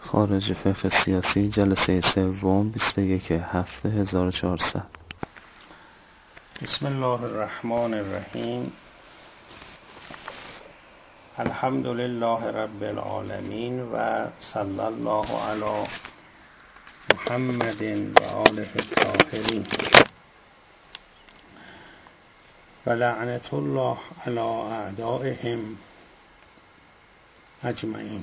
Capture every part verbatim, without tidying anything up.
خارج فقه سیاسی جلسه سوم بیست و یک هفته هزار و چهارصد. بسم الله الرحمن الرحیم. الحمد لله رب العالمین و صلی الله علی محمد و آله الطاهرین و لعنت الله علی اعدائهم اجمعین.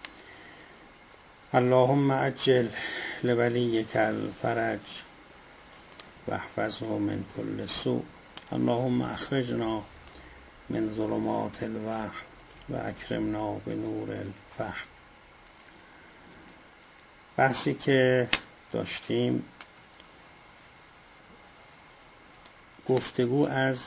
اللهم عجل لولیک الفرج و احفظه من كل سوء. اللهم اخرجنا من ظلمات الوهم و اکرمنا بنور الفهم. بحثی که داشتیم گفتگو از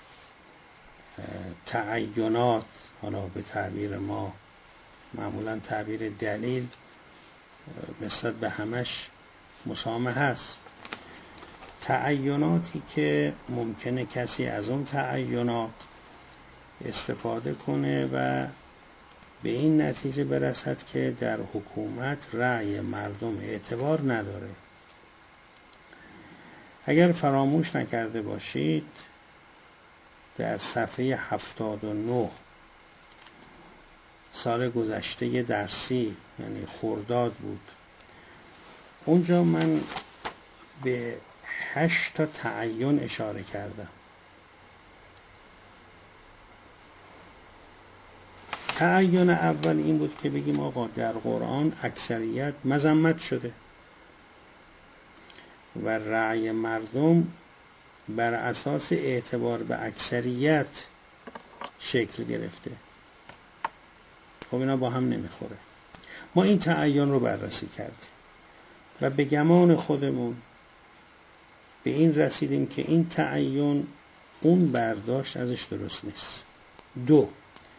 تعینات، حالا به تعبیر ما معمولا تعبیر دلیل نسبت به همش مسامحه است. تعیناتی که ممکنه کسی از اون تعینات استفاده کنه و به این نتیجه برسد که در حکومت رأی مردم اعتبار نداره. اگر فراموش نکرده باشید در صفحه هفتاد و نه سال گذشته درسی، یعنی خرداد بود، اونجا من به هشت تا تعین اشاره کردم. تعین اول این بود که بگیم آقا در قرآن اکثریت مذمت شده و رأی مردم بر اساس اعتبار به اکثریت شکل گرفته. خب اینا با هم نمیخوره. ما این تعین رو بررسی کردیم و به گمان خودمون به این رسیدیم که این تعین اون برداشت ازش درست نیست. دو،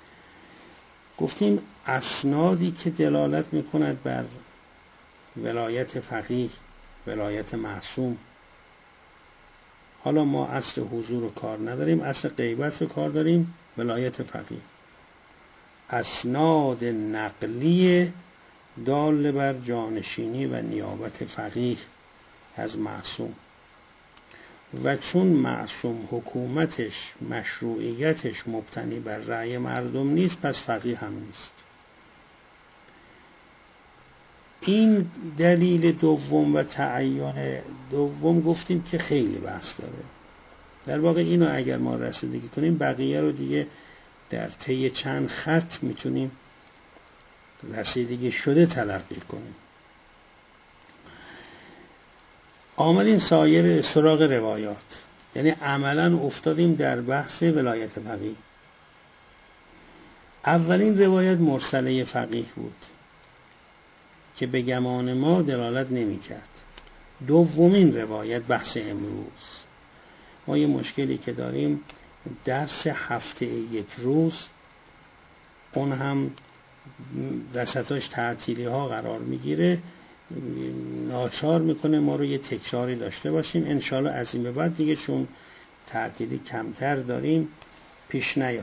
گفتیم اسنادی که دلالت میکند بر ولایت فقیه، ولایت معصوم، حالا ما اصل حضور رو کار نداریم، اصل غیبت رو کار داریم، ولایت فقیه، اسناد نقلی دال بر جانشینی و نیابت فقیه از معصوم. و چون معصوم حکومتش، مشروعیتش مبتنی بر رأی مردم نیست، پس فقیه هم نیست. این دلیل دوم و تعین دوم گفتیم که خیلی بحث داره. در واقع اینو اگر ما رسیدگی کنیم بقیه رو دیگه در طی چند خط میتونیم رسیدگی شده تلقی کنیم. آمدیم سایر سراغ روایات، یعنی عملا افتادیم در بحث ولایت فقیه. اولین روایت مرسله فقیه بود که به گمان ما دلالت نمی کرد. دومین روایت بحث امروز. ما یه مشکلی که داریم، درس هفته یک روز، اون هم وسطاش تعطیلی ها قرار میگیره، ناچار میکنه ما رو یه تکراری داشته باشیم. انشالله از این به بعد دیگه چون تعطیلی کمتر داریم پیش نیاد.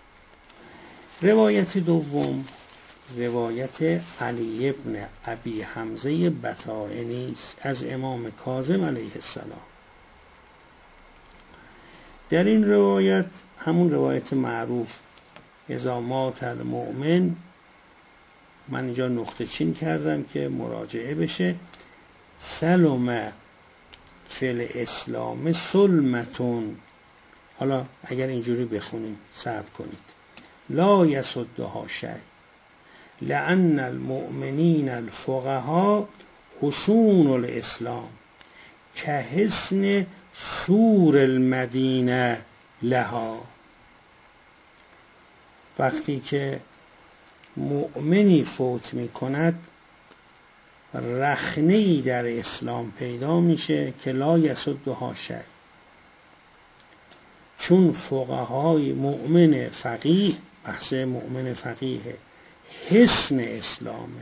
روایت دوم روایت علی ابن ابی حمزه بطائنی از امام کاظم علیه السلام. در این روایت همون روایت معروف اذا مات المؤمن، من اینجا نقطه چین کردم که مراجعه بشه، سلم فی الاسلام سلمتون. حالا اگر اینجوری بخونیم صبر کنید، لا یصدها شیء لأن المؤمنین الفقهاء حصون الاسلام کحصن سور المدینه لها. وقتی که مؤمنی فوت می کند رخنه‌ای در اسلام پیدا میشه که لا یصدها شیء، چون فقهای مؤمن فقیه، بحث مؤمن فقیه حصن اسلامه،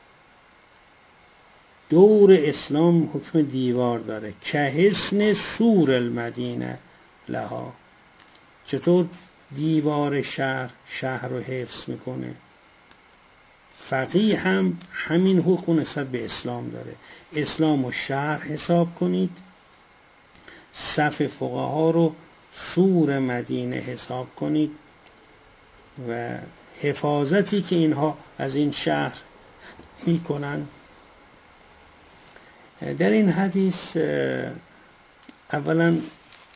دور اسلام حکم دیوار داره، که حصن سور المدینه لها. چطور دیوار شهر شهر رو حفظ میکنه؟ فقیه هم همین حقوق نسبت به اسلام داره. اسلام رو شرع حساب کنید، صف فقها رو سور مدینه حساب کنید و حفاظتی که اینها از این شهر میکنن. در این حدیث اولا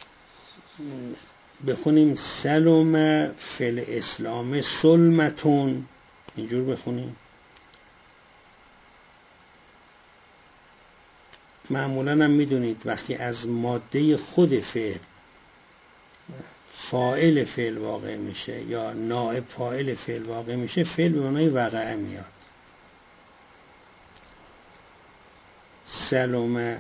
بخونیم سلم فی الاسلام سلمتون، اینجور بخونیم. معمولا هم میدونید وقتی از ماده خود فعل فاعل فعل واقع میشه یا نائب فاعل فعل واقع میشه، فعل به معنای وقع میاد. سلم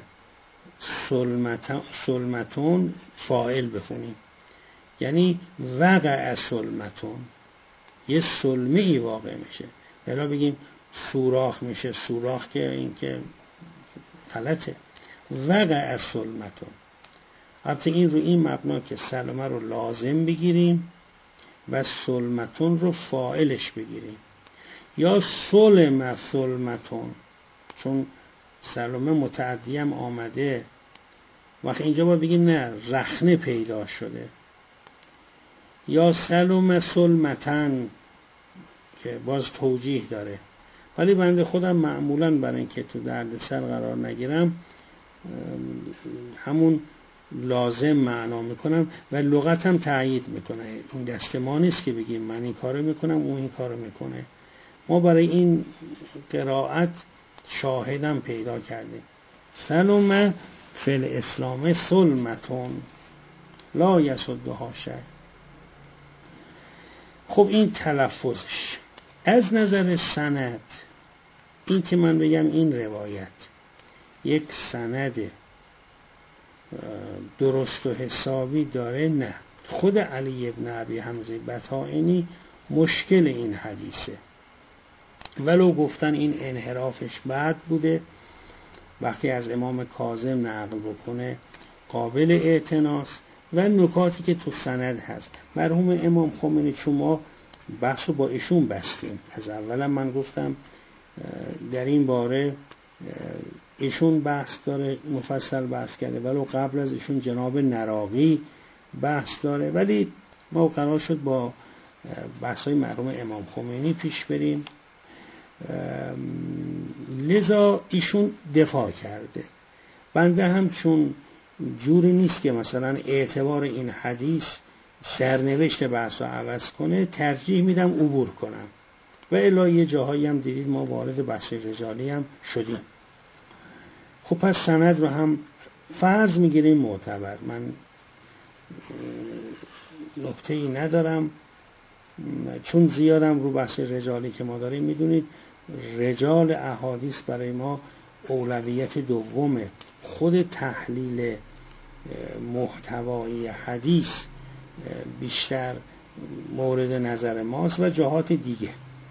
سلمتون فاعل بخونیم، یعنی وقع سلمتون، یه سلمه ای واقع میشه. بلا بگیم سوراخ میشه، سوراخ که این که غلطه. وقع سلمتون، البته این رو این مبنا که سلمه رو لازم بگیریم و سلمتون رو فاعلش بگیریم، یا سلم سلمتون، چون سلمه متعدی هم آمده. وقت اینجا باید بگیم نه، رخنه پیدا شده. یا سلم سلمتن که باز توجیه داره، ولی بنده خودم معمولا برای اینکه تو درد سر قرار نگیرم همون لازم معنا میکنم و لغت هم تأیید میکنه. این دست ما نیست که بگیم من این کارو میکنم اون این کارو میکنه. ما برای این قرائت شاهدم پیدا کردیم. سلم فی الاسلام سلمتون لا یصدها شیء. خب این تلفظش. از نظر سند، این که من بگم این روایت یک سند درست و حسابی داره، نه. خود علی ابن ابی حمزه بطائنی مشکل این حدیثه، ولو گفتن این انحرافش بد بوده، وقتی از امام کاظم نقل بکنه قابل اعتناست و نکاتی که تو سند هست. مرحوم امام خمینی، چون ما بحث رو با ایشون بستیم، از اولا من گفتم در این باره ایشون بحث داره، مفصل بحث کرده، ولو قبل از ایشون جناب نراقی بحث داره، ولی ما قرار شد با بحث‌های مرحوم امام خمینی پیش بریم. لذا ایشون دفاع کرده. بنده هم چون جوری نیست که مثلا اعتبار این حدیث سرنوشت بحث رو عوض کنه، ترجیح میدم عبور کنم و الا یه جاهایی هم دیدید ما وارد بحث رجالی هم شدیم. خب پس سند رو هم فرض میگیریم معتبر. من نکته ای ندارم، چون زیادم رو بحث رجالی که ما داریم، میدونید رجال احادیث برای ما اولویت دومه. خود تحلیل محتوای حدیث بیشتر مورد نظر ماست و جهات دیگه.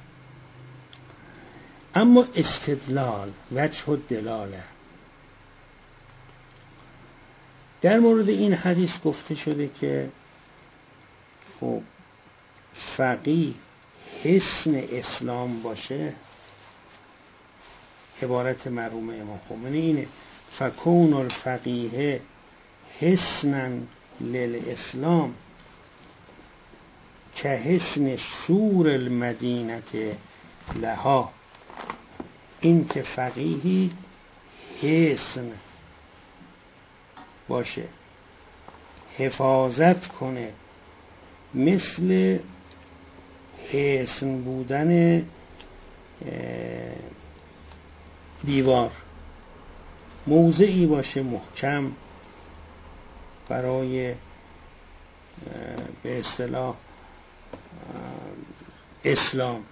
اما استدلال، وجه الدلاله، در مورد این حدیث گفته شده که خب فقیه حسن اسلام باشه. عبارت مرحوم امام خمینی اینه: فکون الفقیه حسنا للاسلام که حسن سور المدینه لها. این که فقیهی حسن باشه، حفاظت کنه، مثل حسن بودن دیوار، موضعی باشه محکم برای به اصطلاح اسلام،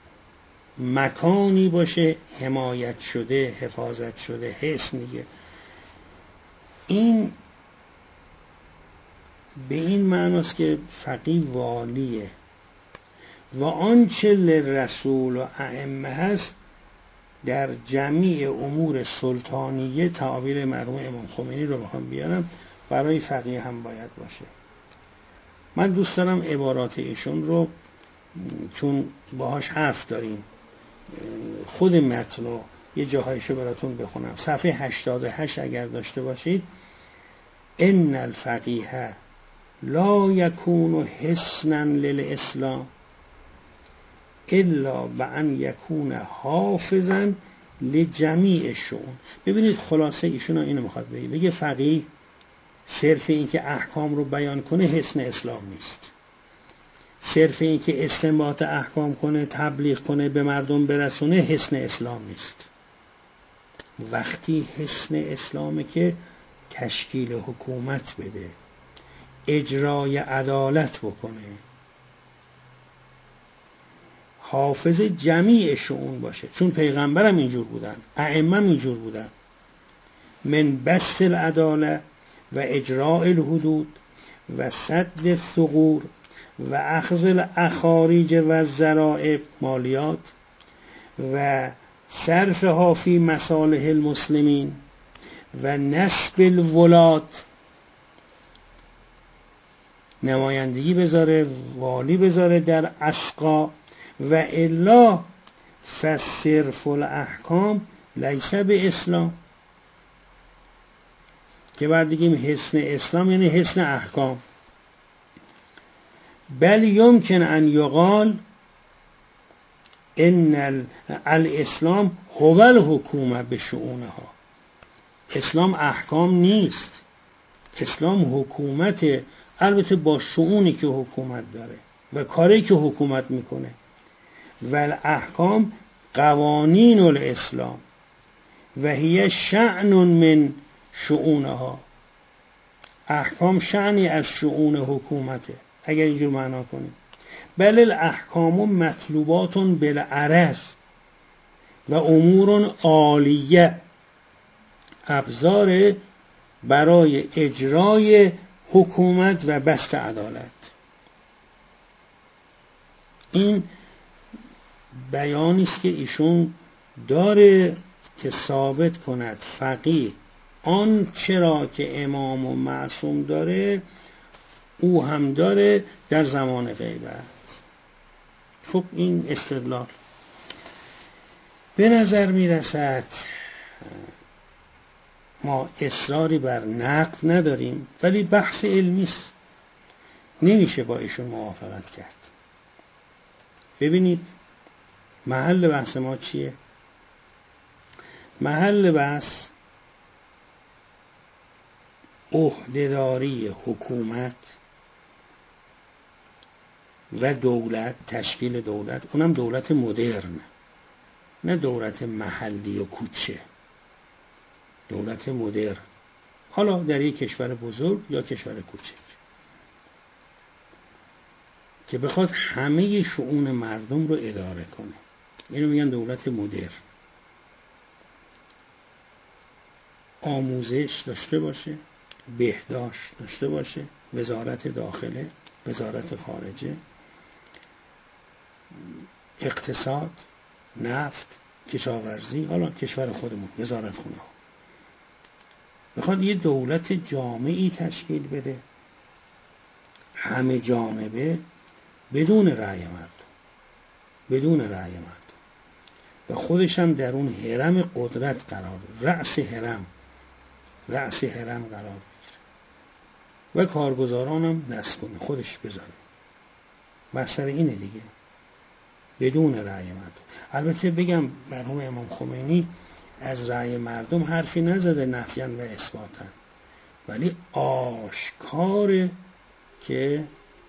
مکانی باشه حمایت شده، حفاظت شده. حسن میگه این به این معناست که فقیه والیه و آنچه لرسول و ائمه هست در جمیع امور سلطانیه، تعبیر مرحوم امام خمینی رو بخوام بیارم، برای فقیه هم باید باشه. من دوست دارم عبارات ایشون رو، چون باهاش حرف داریم، خود متن رو یه جاهایشو براتون بخونم. صفحه هشتاد و هشت اگر داشته باشید: ان الفقیه لا یکون حصنا للاسلام الا بان یکون حافظا لجمیع الشؤون. ببینید خلاصه ایشون اینو میخواد بگه. بگه فقیه صرف این که احکام رو بیان کنه حصن اسلام نیست. صرف این که استنباط احکام کنه، تبلیغ کنه، به مردم برسونه حصن اسلام نیست. وقتی حصن اسلامه که تشکیل حکومت بده، اجرای عدالت بکنه، حافظ جمیع شؤون باشه. چون پیغمبرم اینجور بودن، ائمه اینجور بودن. من بسط العداله و اجراء الحدود و سد الثغور و اخذ الاخارج و الذرائع مالیات و صرفها فی مصالح المسلمین و نصب الولات، نمایندگی بذاره، والی بذاره در اسقا. و الا فصرف الاحکام لیس به اسلام، که بعد دیگیم حصن اسلام یعنی حصن احکام. بل یمکن ان یقال ان الاسلام هو الحکومه به شؤونها. اسلام احکام نیست، اسلام حکومت، البته با شؤونی که حکومت داره و کاری که حکومت میکنه. و الاحکام قوانین الاسلام و هی شأن من شؤونها. احکام شأنی از شؤون حکومته اگر اینجور معنا کنیم. بل الاحکام مطلوبات بالعرض و امور عالیه، ابزار برای اجرای حکومت و بسط عدالت. این بیانی است که ایشون داره که ثابت کند فقیه آن چرا که امام و معصوم داره او هم داره در زمان غیبت. خب این استدلال به نظر میرسد ما اصراری بر نقد نداریم، ولی بحث علمی است، نمیشه با ایشون موافقت کرد. ببینید محل بحث ما چیه؟ محل بحث عهدهداری حکومت و دولت، تشکیل دولت، اونم دولت مدرن، نه دولت محلی و کوچه، دولت مدرن، حالا در یک کشور بزرگ یا کشور کوچک، که بخواد همه شؤون مردم رو اداره کنه. اینو میگن دولت مدرن. آموزش داشته باشه، بهداشت داشته باشه، وزارت داخله، وزارت خارجه، اقتصاد، نفت، کشاورزی، حالا کشور خودمون وزارت خونه ها. بخواد یه دولت جامعی تشکیل بده، همه جانبه، بدون رأی مردم، بدون رأی مردم، و خودش هم در اون هرم قدرت قرار بگیره، رأس هرم، رأس هرم قرار بگیره و کارگزاران هم نصب کنه، خودش بذاره. مسئله اینه دیگه، بدون رأی مردم. البته بگم مرحوم امام خمینی از رأی مردم حرفی نزده نفیاً و اثباتاً، ولی آشکاره که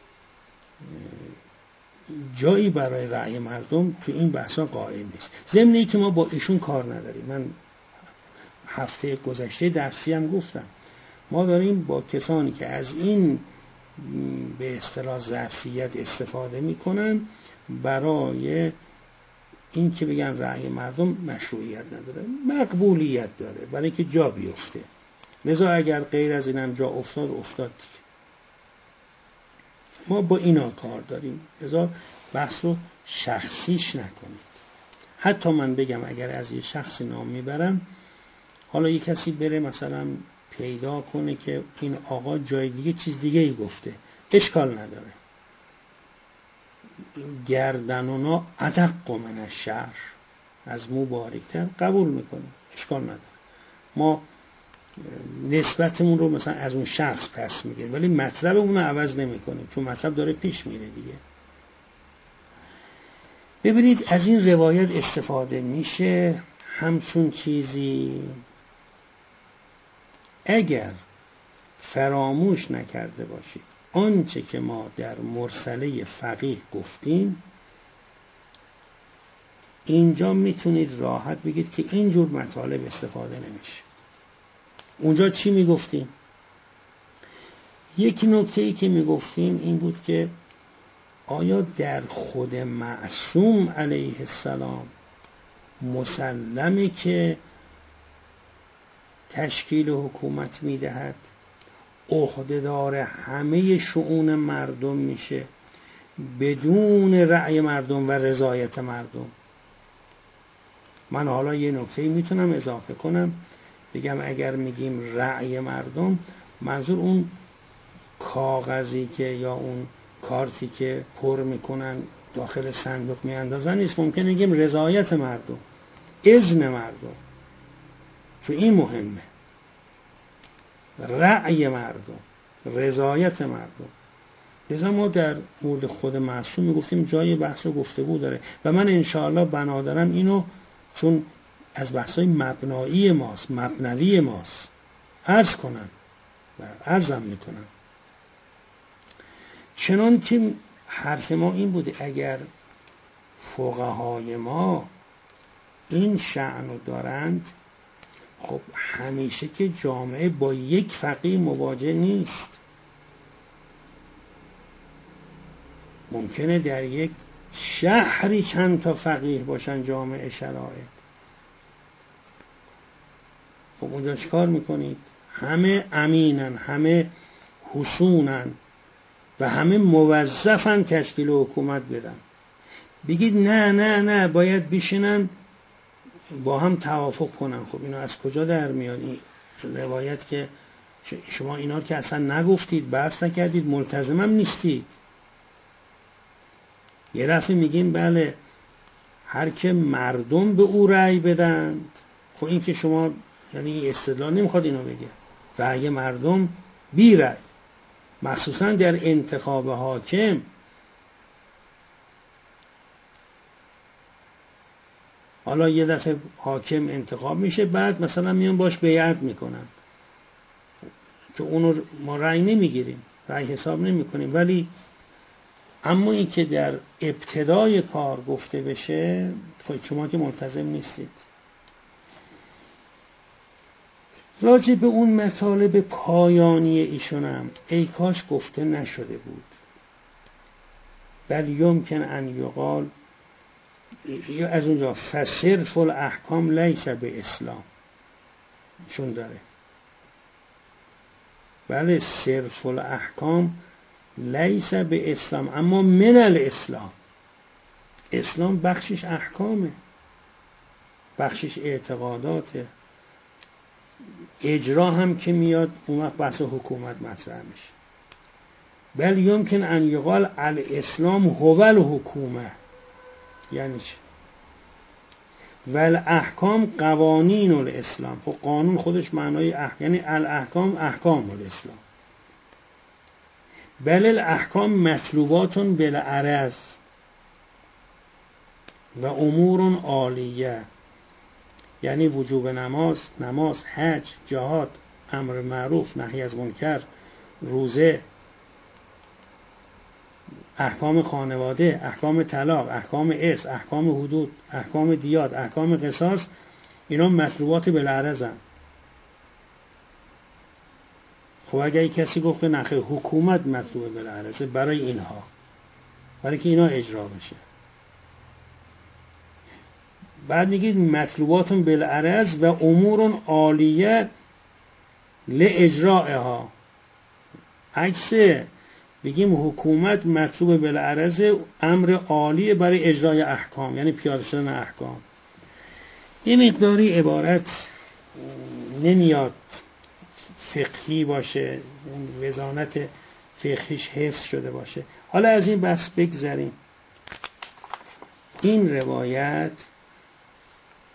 جایی برای رأی مردم تو این بحثا قائل نیست. ضمن اینکه ما با ایشون کار نداریم. من هفته گذشته درسی هم گفتم ما داریم با کسانی که از این به اصطلاح ظرفیت استفاده میکنن برای این که بگن رأی مردم مشروعیت نداره، مقبولیت داره برای اینکه جا بیفته. لذا اگر غیر از اینم جا افتاد افتاد دیگه. ما با اینا کار داریم، لذا بحث رو شخصیش نکنید. حتی من بگم اگر از یه شخصی نام میبرم، حالا یه کسی بره مثلا پیدا کنه که این آقا جای دیگه چیز دیگه ای گفته، اشکال نداره. گردنونا ادق من الشعر، از مو باریکتر قبول میکنیم، اشکال نداره. ما نسبتمون رو مثلا از اون شخص پس میگیریم ولی مطلب اون رو عوض نمیکنیم چون مطلب داره پیش میره دیگه. ببینید از این روایت استفاده میشه همچون چیزی اگر فراموش نکرده باشید آنچه که ما در مرسله فقیه گفتیم، اینجا میتونید راحت بگید که اینجور مطالب استفاده نمیشه. اونجا چی میگفتیم؟ یک نکته ای که میگفتیم این بود که آیا در خود معصوم علیه السلام مسلمه که تشکیل حکومت میدهد، عهدهدار همه شؤون مردم میشه بدون رأی مردم و رضایت مردم؟ من حالا یه نکته میتونم اضافه کنم، بگم اگر میگیم رأی مردم، منظور اون کاغذی که یا اون کارتی که پر میکنن داخل صندوق میاندازن نیست. ممکنه بگیم رضایت مردم، اذن مردم، چون این مهمه. رأی مردم، رضایت مردم. لذا ما در مورد خود معصوم میگفتیم جای بحث و گفتگو داره و من انشاءالله بنا دارم اینو، چون از بحثای مبنایی ماست، مبنوی ماست، عرض کنم و عرضم میکنم. چنان که حرف ما این بوده اگر فقهای ما این شأنو دارند، خب همیشه که جامعه با یک فقیه مواجه نیست. ممکنه در یک شهری چند تا فقیه باشن جامعه شرایط. خب اونجا چیکار میکنید؟ همه امینن، همه حسونن و همه موظفن تشکیل حکومت بدن. بگید نه نه نه باید بشینن با هم توافق کنن. خب اینا از کجا در میاد؟ این روایت که شما اینا که اصلا نگفتید، بحث نکردید، ملتزمم نیستید. یه دفعه میگیم بله هر که مردم به او رأی بدن. خب این که شما یعنی استدلال نمیخواد اینو بگه، رأی مردم بی رأی، مخصوصا در انتخاب حاکم. حالا یه دفعه حاکم انتخاب میشه، بعد مثلا میان باش بیعت میکنن که اونو ما رأی نمیگیریم، رأی حساب نمی کنیم، ولی اما این که در ابتدای کار گفته بشه، خب شما که ملتزم نیستید. راجع به اون مطالب پایانی ایشونم ای کاش گفته نشده بود. بل یمکن ان یقال، یا از اونجا فصرف الاحکام لیس به اسلام چون داره. بله صرف الاحکام لیس به اسلام، اما من الاسلام. اسلام بخشش احکامه، بخشش اعتقاداته. اجرا هم که میاد اون وقت بحث حکومت مطرح میشه. بل یمکن ان یقال الاسلام هو الحکومه، یعنی چه؟ ول احکام قوانین الاسلام. خب قانون خودش معنای احکام، یعنی الاحکام احکام الاسلام. بل الاحکام مطلوبات بالعرض و امور عالیه، یعنی وجوب نماز، نماز، حج، جهاد، امر معروف، نهی از منکر، روزه، احکام خانواده، احکام طلاق، احکام ارث، احکام حدود، احکام دیات، احکام قصاص، اینا مطلوبات بالعرض هم. خب اگه کسی گفت نخیر حکومت مطلوب بالعرض برای اینها، برای که اینا اجرا بشه، بعد میگید مطلوبات بالعرض و امور عالیه لاجرائها. عکسه، بگیم حکومت مطلوب بالعرض، امر عالی برای اجرای احکام، یعنی پیاده شدن احکام. این مقداری عبارت نمیاد فقهی باشه، وزانت فقهیش حفظ شده باشه. حالا از این بحث بگذریم. این روایت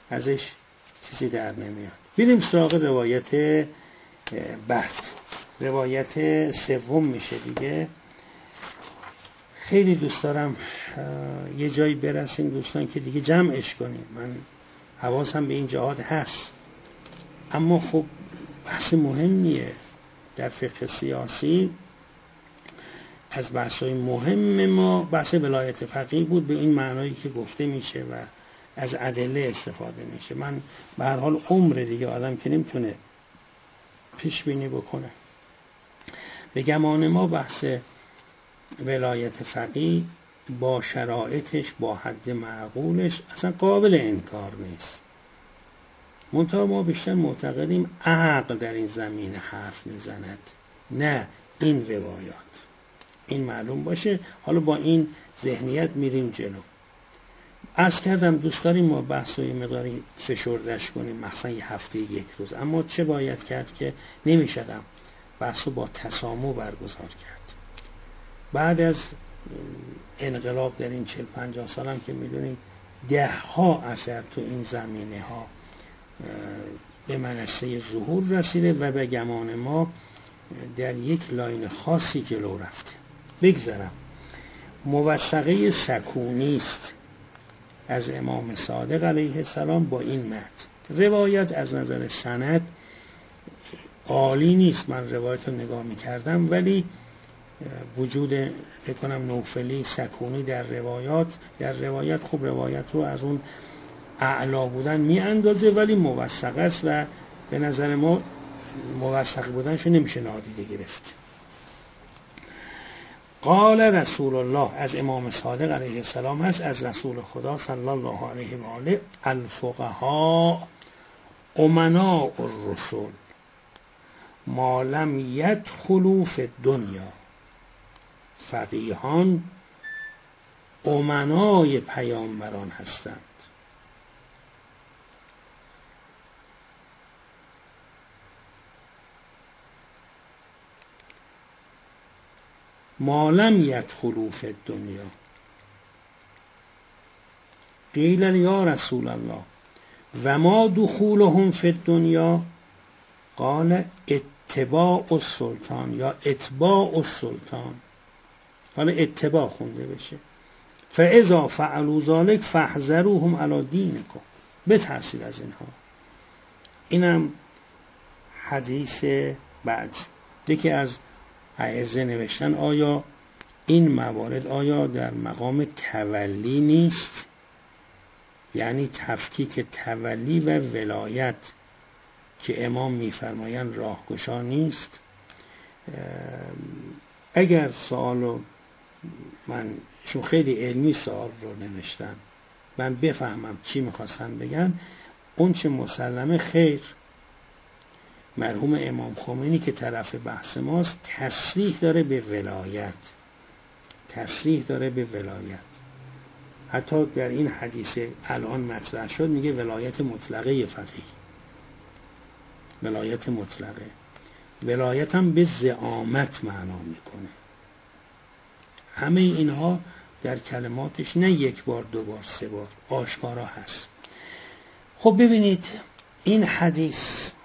ازش چیزی در نمیاد. بریم سراغ روایت بعد. روایت سوم میشه دیگه. خیلی دوست دارم یه جایی برسیم دوستان که دیگه جمعش کنیم. من حواسم به این جهات هست، اما خب بحث مهمیه در فقه سیاسی. از بحث‌های مهم ما بحث ولایت فقیه بود، به این معنایی که گفته میشه و از ادله استفاده میشه. من به هر حال عمر دیگه آدم که نمیتونه پیش بینی بکنه. به گمان ما بحث ولایت فقیه با شرایطش، با حد معقولش اصلا قابل انکار نیست. منتها ما بیشتر معتقدیم عقل در این زمینه حرف میزند، نه این روایات. این معلوم باشه. حالا با این ذهنیت میریم جلو. عرض کردم دوست داریم ما بحث و یه مقداری فشردش کنیم، مثلا یه هفته یک روز، اما چه باید کرد که نمیشدم بحث رو با تسامح برگزار کرد. بعد از انقلاب در این چهل پنجاه سالم که میدونیم ده ها اثر تو این زمینه ها به منصه ظهور رسیده و به گمان ما در یک لاین خاصی جلو رفته. بگذارم موثقه سکونی است از امام صادق علیه السلام با این متن. روایت از نظر سند عالی نیست، من روایت رو نگاه میکردم، ولی وجود بکنم نوفلی سکونی در روایات در روایت خب روایت رو از اون اعلا بودن می اندازه، ولی موثق است و به نظر ما موثق بودنشو نمیشه نادیده گرفت. قال رسول الله، از امام صادق علیه السلام هست، از رسول خدا صلی الله علیه و آله: الفقهاء امناء الرسول ما لم یدخلوا فی الدنیا. فقیهان امنای پیامبران هستند. ما لم یدخلوا فی الدنیا. قیل یا رسول الله و ما دخولهم فی الدنیا؟ قال اتباع السلطان یا اتباع السلطان. حالا اتباع خونده بشه. فاذا فعلوا ذلك فاحذروهم علی دینکم. بترسید از اینها. اینم حدیث بعد. یکی از ائمه نوشتن آیا این موارد آیا در مقام تولی نیست؟ یعنی تفکیک تولی و ولایت که امام میفرمایند راهگشا نیست؟ اگر سوالو من چون خیلی علمی سوال رو نوشتم من بفهمم چی میخواستن بگن، اون چه مسلمه خیر. مرحوم امام خمینی که طرف بحث ماست تصریح داره به ولایت، تصریح داره به ولایت. حتی در این حدیث الان مطرح شد میگه ولایت مطلقه فقیه، ولایت مطلقه. ولایت هم به زعامت معنا میکنه. همه اینها در کلماتش نه یک بار دو بار سه بار آشکارا هست. خب ببینید این حدیث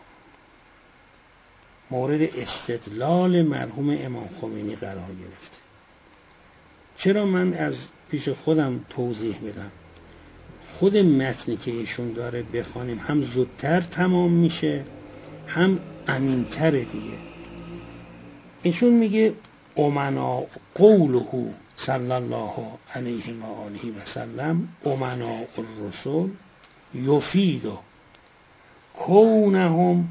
مورد استدلال مرحوم امام خمینی قرار گرفت. چرا من از پیش خودم توضیح بدم؟ خود متنی که ایشون داره بخوانیم هم زودتر تمام میشه هم امینتر دیگه. ایشون میگه امنا قوله صلی الله علیه و آله و سلم امنا الرسول یفید کونهم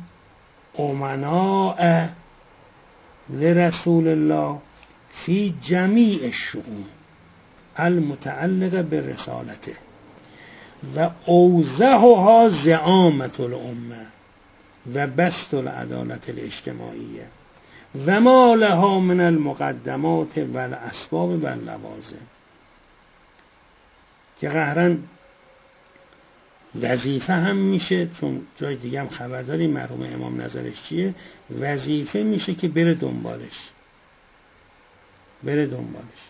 امناء لرسول الله فی جمیع الشؤون المتعلقه برسالته و اوضحها زعامت الامه و بسط العدالت الاجتماعیه و ما لها من المقدمات و الاسباب و اللوازم. که قهرن وظیفه هم میشه، چون جای دیگه هم خبر داریم مرحوم امام نظرش چیه، وظیفه میشه که بره دنبالش بره دنبالش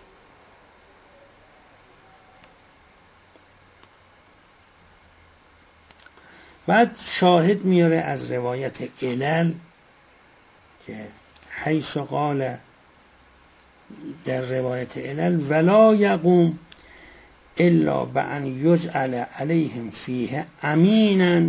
بعد شاهد میاره از روایت علل که حیث قال در روایت علل ولا یقوم الا بأن یجعل علیهم فیه امینا،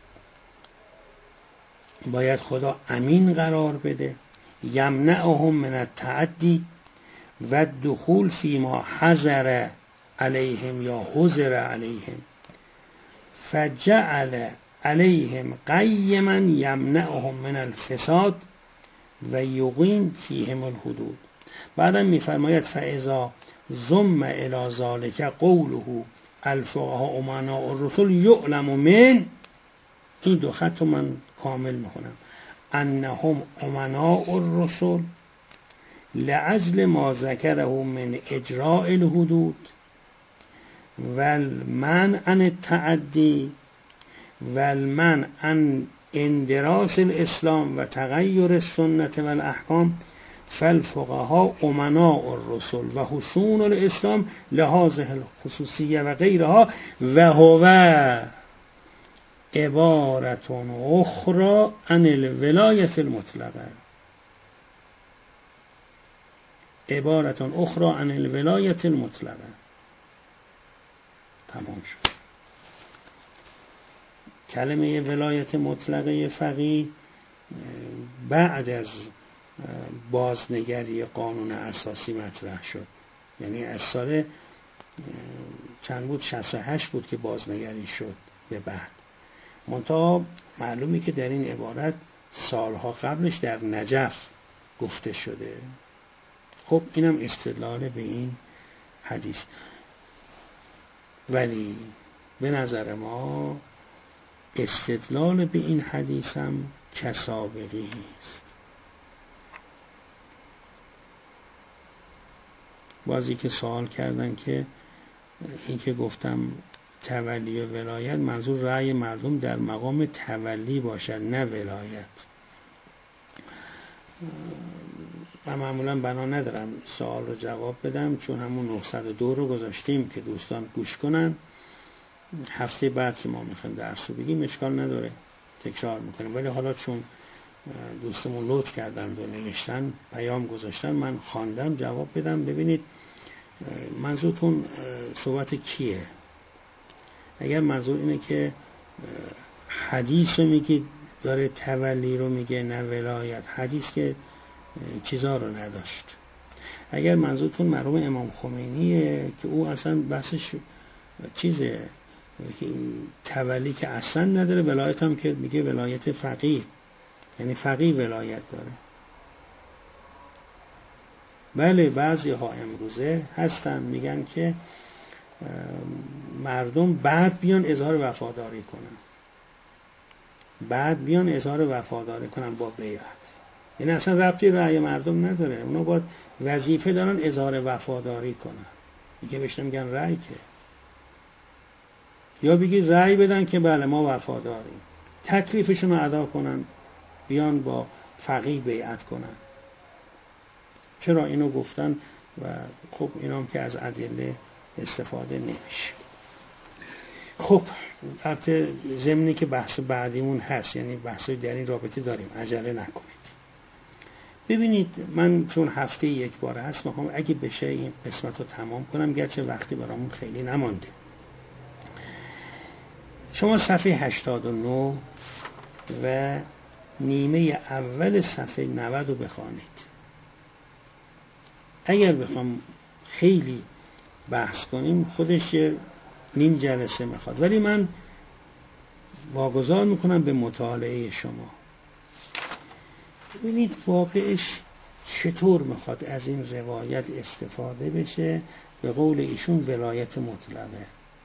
باید خدا امین قرار بده، یمنعهم من التعدی و الدخول فیما حظر علیهم یا حظر علیهم فجعل علیهم قیما یمنعهم من الفساد و یقیم فیهم الحدود. بعدم میفرماید فاذا ضم الی ذلک قوله الفقهاء امناء الرسل یعلم من، این دو خط من کامل میکنم، انهم امناء الرسل لعجل ما ذکره من اجراء الحدود والمنع عن التعدی والمنع عن اندراس الاسلام و تغییر السنة والاحکام، فالفقهاء امناء الرسل و حصون الاسلام لهذه الخصوصیه و غیرها و هو عبارت اخرى عن الولایت المطلقه، عبارت اخرى عن الولایت المطلقه. تمام شد. کلمه ولایت مطلقه فقیه بعد از بازنگری قانون اساسی مطرح شد، یعنی از سال چند بود شصت و هشت بود که بازنگری شد به بعد. منتها معلومی که در این عبارت سالها قبلش در نجف گفته شده. خب اینم استدلال به این حدیث، ولی به نظر ما استدلال به این حدیث هم کسابقی است. بازی که سوال کردن که این که گفتم تولی و ولایت منظور رأی مردم در مقام تولی باشد نه ولایت. من معمولا بنا ندارم سوال رو جواب بدم، چون همون نهصد و دو رو گذاشتیم که دوستان گوش کنن. هفته بعد که ما میخوایم درس رو بگیم اشکال نداره تکرار میکنیم، ولی حالا چون دوستمون لطف کردن و نوشتن پیام گذاشتن من خواندم جواب بدم. ببینید منظورتون صحبت کیه؟ اگر منظور اینه که حدیث رو میگید داره تولی رو میگه نه ولایت، حدیث که چیزا رو نداشت. اگر منظورتون مرحوم امام خمینیه که او اصلا بحثش چیزه تولی که اصلا نداره، ولایت هم که میگه ولایت فقیه، یعنی فقیه ولایت داره. بله بعضی ها امروزه هستن میگن که مردم بعد بیان اظهار وفاداری کنن، بعد بیان اظهار وفاداری کنن با بیعت، یعنی اصلا ربطی رأی مردم نداره، اونا باید وظیفه دارن اظهار وفاداری کنن. میگه بهش نمیگن رأی که، یا بگی رأی بدن که بله ما وفاداریم، تکلیفشون رو ادا کنن بیان با فقیه بیعت کنن. چرا اینو گفتن؟ و خب اینام که از ادله استفاده نمیشه. خب البته ضمنی که بحث بعدیمون هست، یعنی بحثی در این رابطه داریم، عجله نکنید. ببینید من چون هفته یک بار هست میخوام اگه بشه این قسمت رو تمام کنم، گرچه وقتی برامون خیلی نمانده. شما صفحه هشتاد و نه و نیمه اول صفحه نود رو بخوانید. اگر بخوام خیلی بحث کنیم خودش نیم جلسه میخواد، ولی من واگذار میکنم به مطالعه شما. ببینید واقعش چطور میخواد از این روایت استفاده بشه. به قول ایشون ولایت مطلقه.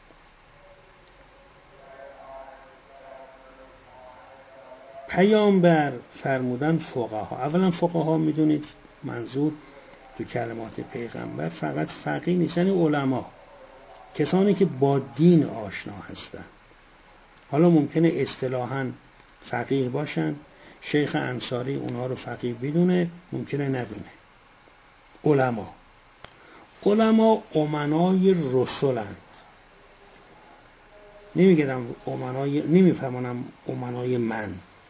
پیامبر فرمودن فقها. اولا فقها میدونید منظور تو کلمات پیغمبر فقط فقیه نیست، یعنی علما، کسانی که با دین آشنا هستن. حالا ممکنه اصطلاحاً فقیه باشن، شیخ انصاری اونها رو فقیه بدونه، ممکنه ندونه. علما علما امنای رسولند. نمیگم امنای، نمیفهمونم امنای من،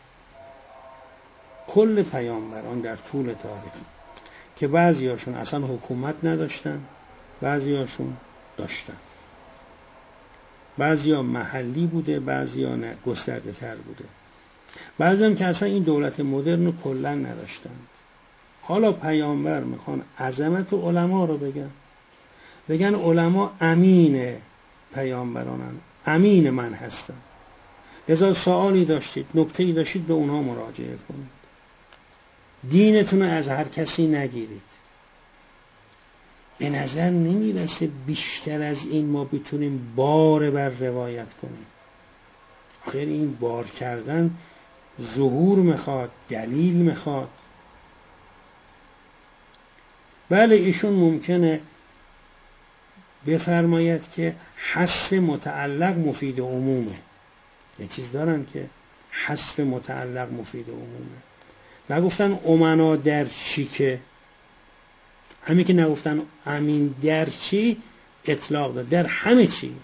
کل پیامبران در طول تاریخ که بعضی هاشون اصلا حکومت نداشتن، بعضی هاشون داشتن، بعضی ها محلی بوده، بعضی ها نه گسترده تر بوده، بعضی هم که اصلا این دولت مدرن رو کلا نداشتن. حالا پیامبر میخوان عظمت علما رو بگن، بگن علما امین پیامبرانن، امین من هستن، لذا سوالی داشتید، نکته‌ای داشتید، به اونها مراجعه کنید، دینتون رو از هر کسی نگیرید. به نظر نمیرسه بیشتر از این ما بتونیم بار بر روایت کنیم. خیلی این بار کردن ظهور میخواد، دلیل میخواد. بله ایشون ممکنه بفرماید که حذف متعلق مفید عمومه، یه چیز دارن که حذف متعلق مفید عمومه. نگفتن امنا در چی، که همین که نگفتن امین در چی اطلاق داد، در همه چی.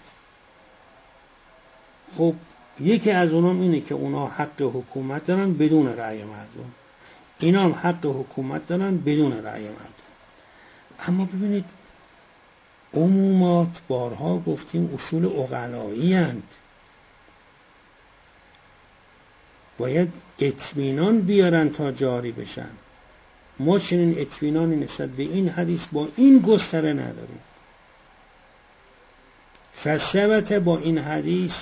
خب یکی از اونام اینه که اونا حق حکومت دارن بدون رأی مردم، اینا هم حق حکومت دارن بدون رأی مردم. اما ببینید عمومات بارها گفتیم اصول عقلایی هستند، باید اطمینان بیارن تا جاری بشن. ما چنین اطمینانی نسبت به این حدیث با این گستره نداریم. فثبت با این حدیث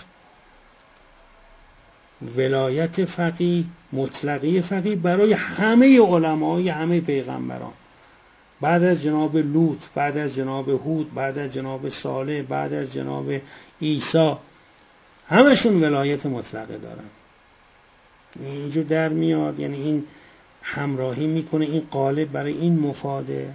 ولایت فقیه، مطلقی فقیه برای همه علمای همه پیغمبران، بعد از جناب لوط، بعد از جناب هود، بعد از جناب صالح، بعد از جناب عیسی، همشون ولایت مطلقه دارن. اینجور در میاد، یعنی این همراهی میکنه این قالب برای این مفاده.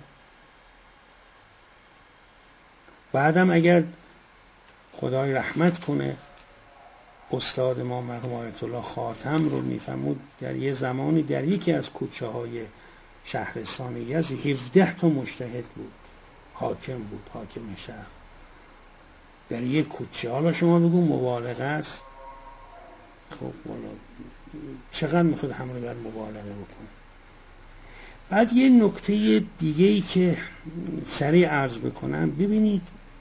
بعدم اگر خدای رحمت کنه استاد ما مرحوم آیت الله خاتم رو میفهمود در یه زمانی در یکی از کوچه های شهرستان یزد هفده تا مجتهد بود، حاکم بود، حاکم شهر در یک کوچه. حالا شما بگو مبالغه است، خب والا چقدر میخواد همه بر مبالغه بکنه. بعد یه نکته دیگه ای که سریع عرض بکنم، ببینید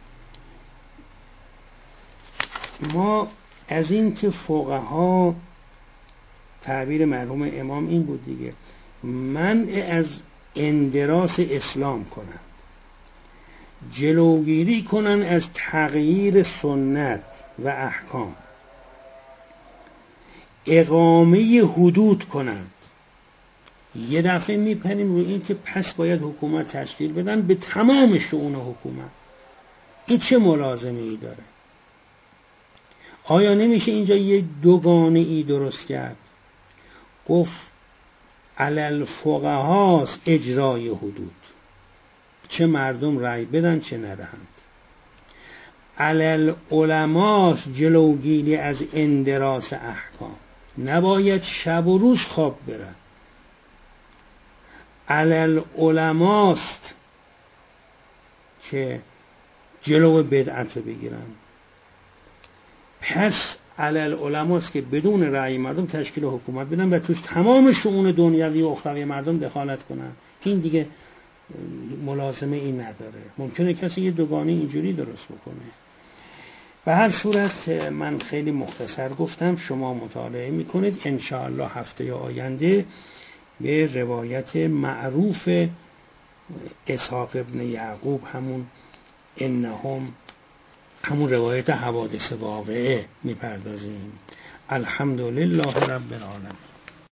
ما از این که فقها تعبیر مرحوم امام این بود دیگه، منع از اندراس اسلام کنن، جلوگیری کنن از تغییر سنت و احکام، اقامه حدود کنند. یه دفعه میپریم روی این که پس باید حکومت تشکیل بدن به تمام شؤون حکومت. این چه ملازمه ای داره؟ آیا نمیشه اینجا یه دوگانه ای درست کرد؟ گفت علل فقهاست اجرای حدود، چه مردم رأی بدن چه ندهند. علل علماست جلوگیری از اندراس احکام، نباید شب و روز خواب برن. علل علماست که جلو بدعت بگیرن. پس علل علماست که بدون رأی مردم تشکیل حکومت بدن و توش تمام شؤون دنیوی و اخروی مردم دخالت کنن. این دیگه ملازمه این نداره. ممکنه کسی یه دوگانه اینجوری درست بکنه. به هر صورت من خیلی مختصر گفتم، شما مطالعه میکنید. انشاءالله هفته آینده به روایت معروف اسحاق ابن یعقوب، همون انهم، همون روایت حوادث واقعه میپردازیم. الحمدلله رب العالمین.